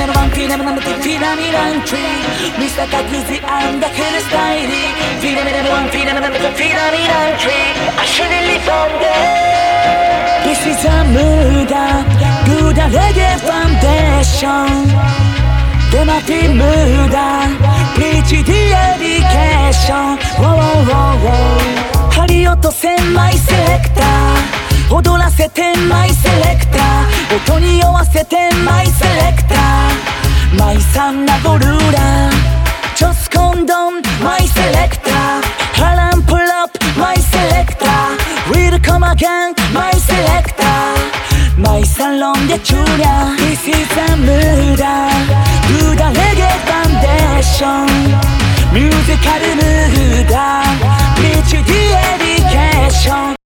Female one, female number two, female entry. Mr. Kakuzi and the hairstyle. Female one, female number two, female entry. I shouldn't live on there. This is a Buddha reggae foundation. Demati Buddha, preach the education. Whoa, whoa, whoa. 針落とせマイセレクター、踊らせてマイセレクター、音に合わせてマイセレクター、マイサンナゴルーラー、ジョスコンドンマイセレクター、ハランプルアップマイセレクター、ウィルカムアゲンマイセレクター、マイサロンでチューニャー。 This is a Buddha reggae foundation. Musical Buddha, preach the education.